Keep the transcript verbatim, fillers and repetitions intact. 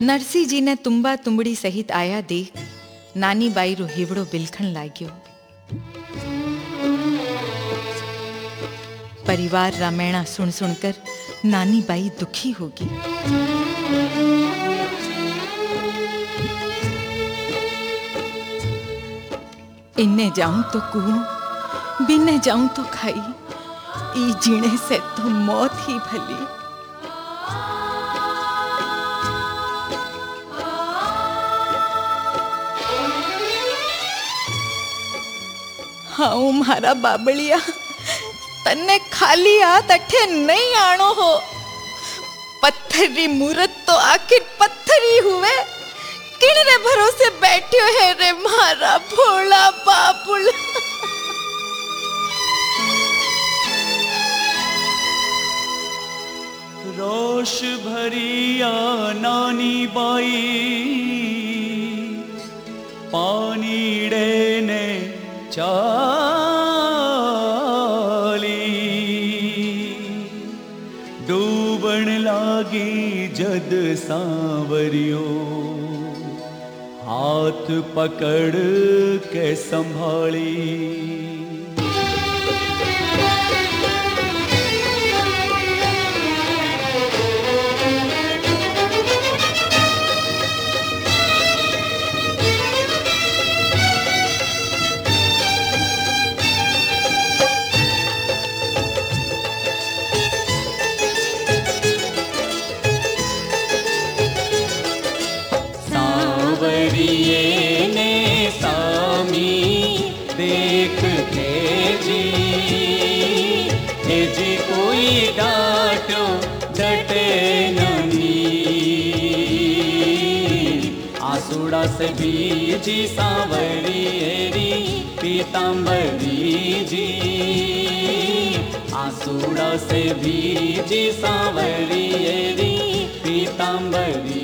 નરસિંહજીને તુંબા તુંબડી સહિત આયા દેખ નાની બાઈરો હીવડો બિલખણ લાગ્યો. परिवार रामेणा सुन सुनकर नानी बाई दुखी होगी. इन्ने जाऊं तो कुओं, बिन्ने जाऊं तो खाई, ई जीने से तो मौत ही भली. हाँ मारा बाबलिया, तन्ने खाली हाथ अठे नहीं आणो हो. पत्थरी मूरत तो आखिर पत्थर ही हुए. किन रे भरोसे बैठ्यो है रे मारा भोला बाबुल. रोष भरिया नानी बाई पानीड़े ने चा डूबण लागी जद सांवरियो हाथ पकड़ के संभाली. सांवरिये ने सामी देख के जी, हे जी कोई डांटो डटे नहीं. आसुड़ा से बीजी सांवरिये री पीतांबरी जी. आसुड़ा से बीजी सांवरिये री पीतांबरी